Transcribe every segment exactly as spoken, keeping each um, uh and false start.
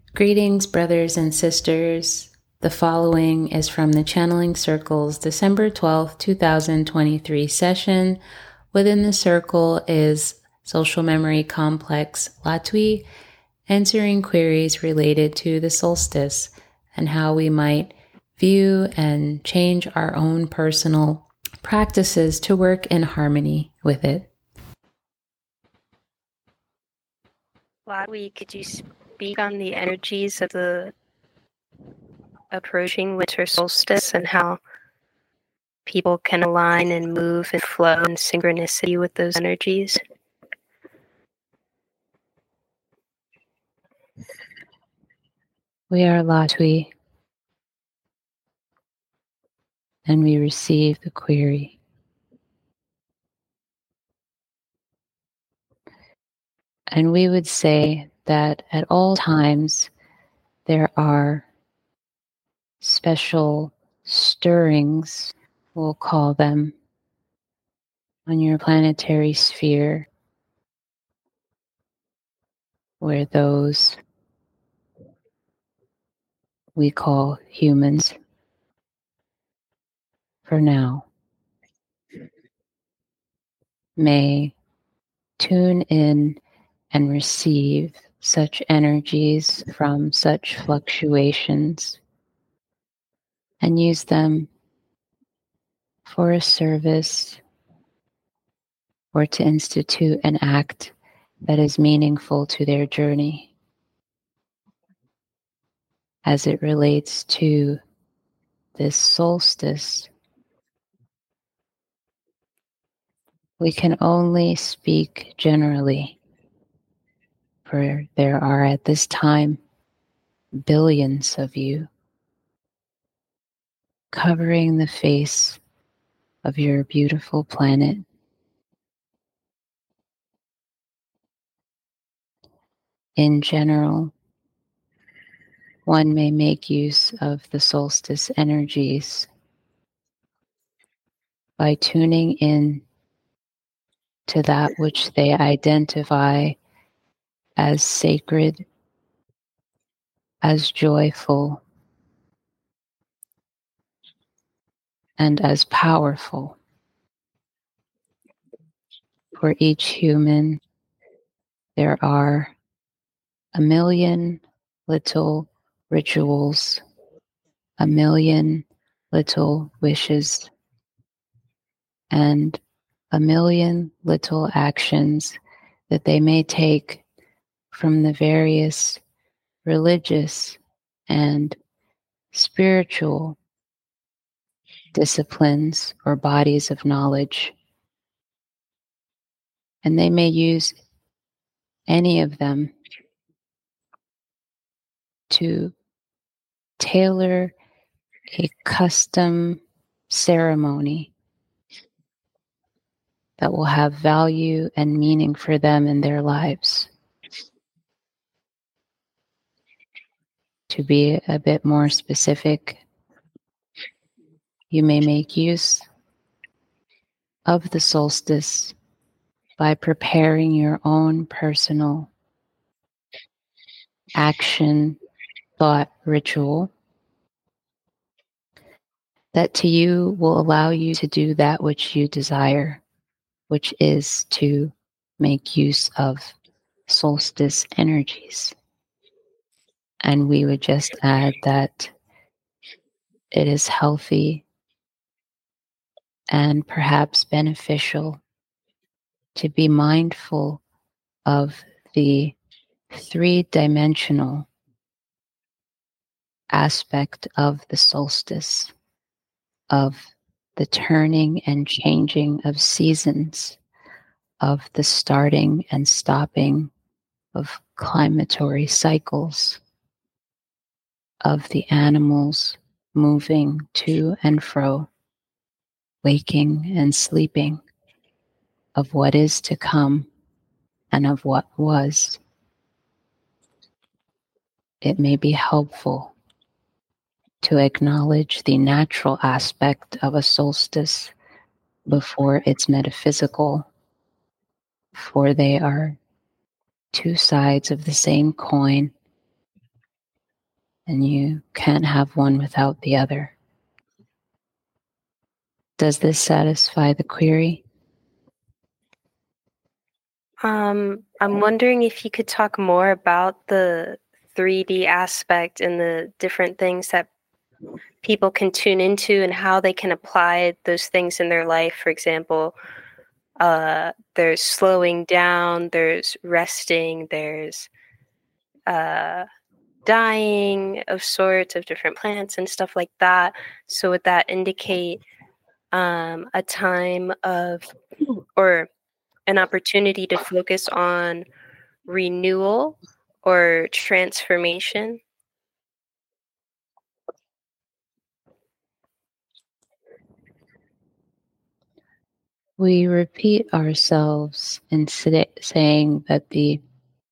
Greetings, brothers and sisters. The following is from the Channeling Circle's December twelfth, twenty twenty-three session. Within the circle is Social Memory Complex Latwi, answering queries related to the solstice and how we might view and change our own personal practices to work in harmony with it. Latwi, could you speak on the energies of the approaching winter solstice and how people can align and move and flow in synchronicity with those energies? We are Latwi, and we receive the query. And we would say that at all times there are special stirrings, we'll call them, on your planetary sphere, where those we call humans for now may tune in and receive such energies from such fluctuations and use them for a service or to institute an act that is meaningful to their journey as it relates to this solstice. We can only speak generally, for there are at this time billions of you covering the face of your beautiful planet. In general, one may make use of the solstice energies by tuning in to that which they identify as sacred, as joyful, and as powerful. For each human, there are a million little rituals, a million little wishes, and a million little actions that they may take from the various religious and spiritual disciplines or bodies of knowledge. And they may use any of them to tailor a custom ceremony that will have value and meaning for them in their lives. To be a bit more specific, you may make use of the solstice by preparing your own personal action, thought, ritual that to you will allow you to do that which you desire, which is to make use of solstice energies. And we would just add that it is healthy and perhaps beneficial to be mindful of the three-dimensional aspect of the solstice, of the turning and changing of seasons, of the starting and stopping of climatory cycles, of the animals moving to and fro, waking and sleeping, of what is to come and of what was. It may be helpful to acknowledge the natural aspect of a solstice before its metaphysical, for they are two sides of the same coin, and you can't have one without the other. Does this satisfy the query? Um, I'm wondering if you could talk more about the three D aspect and the different things that people can tune into and how they can apply those things in their life. For example, uh, there's slowing down, there's resting, there's uh, dying of sorts of different plants and stuff like that. So would that indicate um, a time of or an opportunity to focus on renewal or transformation? We repeat ourselves in saying that the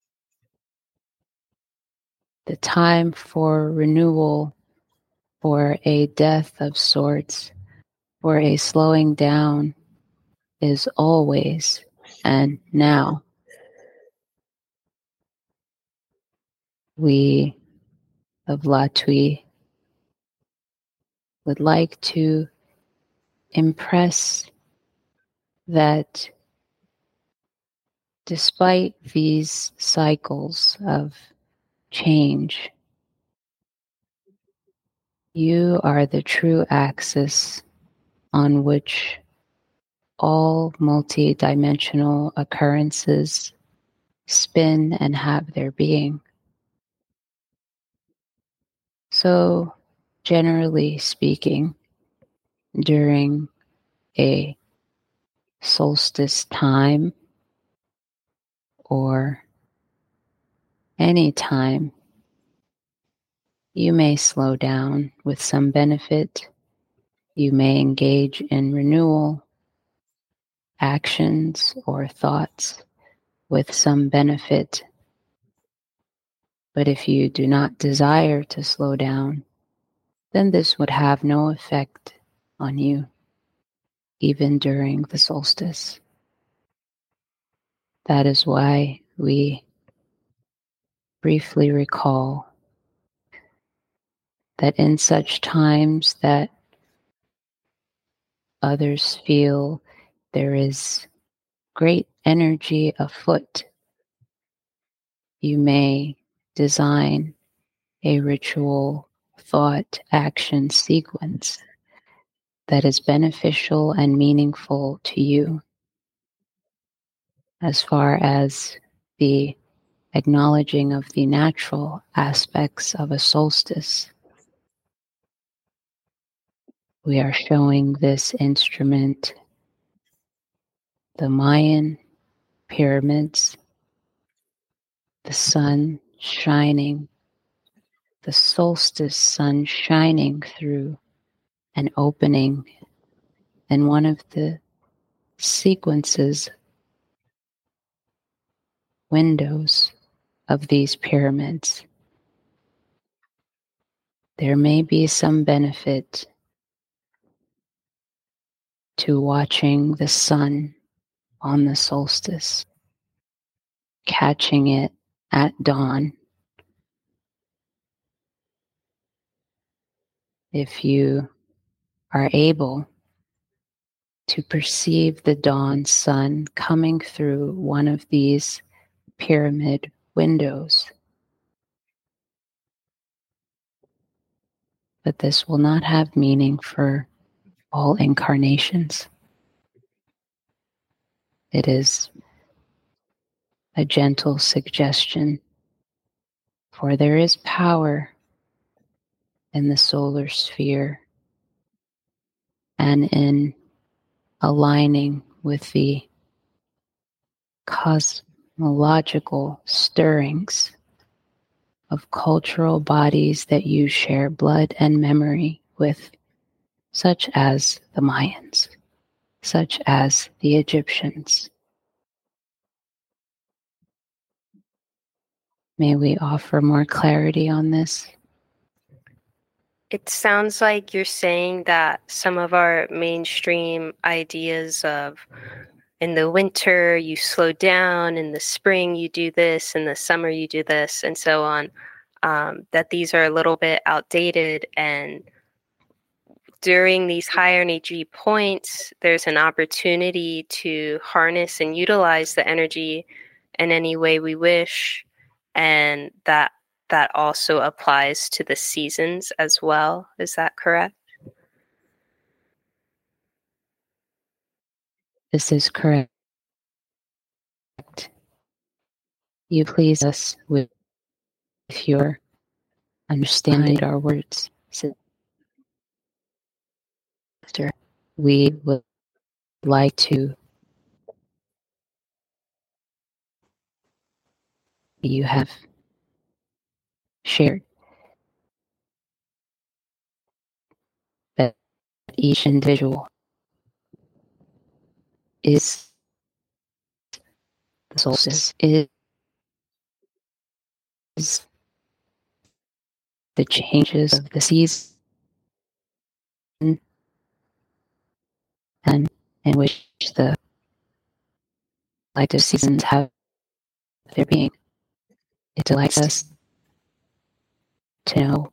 the time for renewal, for a death of sorts, for a slowing down is always and now. We of Latwii would like to impress that despite these cycles of change, you are the true axis on which all multi-dimensional occurrences spin and have their being. So, generally speaking, during a solstice time or any time, you may slow down with some benefit. You may engage in renewal, actions, or thoughts with some benefit. But if you do not desire to slow down, then this would have no effect on you, even during the solstice. That is why we briefly recall that in such times that others feel there is great energy afoot, you may design a ritual thought action sequence that is beneficial and meaningful to you as far as the acknowledging of the natural aspects of a solstice. We are showing this instrument the Mayan pyramids, the sun shining, the solstice sun shining through an opening in one of the sequences, windows of these pyramids. There may be some benefit to watching the sun on the solstice, catching it at dawn. If you are able to perceive the dawn sun coming through one of these pyramid windows, but this will not have meaning for all incarnations. It is a gentle suggestion, for there is power in the solar sphere and in aligning with the cosmological stirrings of cultural bodies that you share blood and memory with, such as the Mayans, such as the Egyptians. May we offer more clarity on this? It sounds like you're saying that some of our mainstream ideas of in the winter you slow down, in the spring you do this, in the summer you do this, and so on, um, that these are a little bit outdated, and during these high energy points, there's an opportunity to harness and utilize the energy in any way we wish, and that that also applies to the seasons as well. Is that correct? This is correct. You please us with your understanding our words, sister. We would like to you have shared that each individual is the solstice, is the changes of the season and in which the collective seasons have their being. It delights us to know,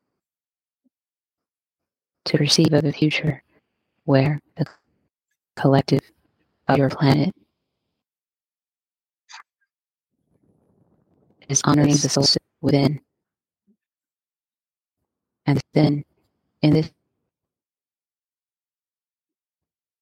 to perceive of the future where the collective of your planet is honoring the solstice within. And then, in this